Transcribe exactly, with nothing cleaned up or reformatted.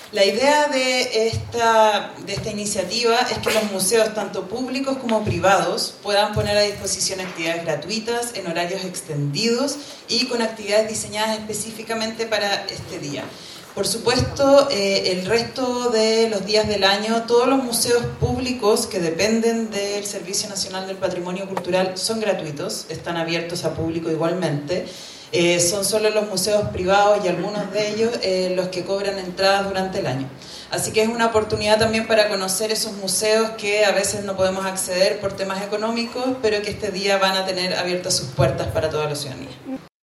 La idea de esta, de esta iniciativa es que los museos, tanto públicos como privados, puedan poner a disposición actividades gratuitas en horarios extendidos y con actividades diseñadas específicamente para este día. Por supuesto, eh, el resto de los días del año, todos los museos públicos que dependen del Servicio Nacional del Patrimonio Cultural son gratuitos, están abiertos a público igualmente. Eh, son solo los museos privados y algunos de ellos eh, los que cobran entradas durante el año. Así que es una oportunidad también para conocer esos museos que a veces no podemos acceder por temas económicos, pero que este día van a tener abiertas sus puertas para toda la ciudadanía.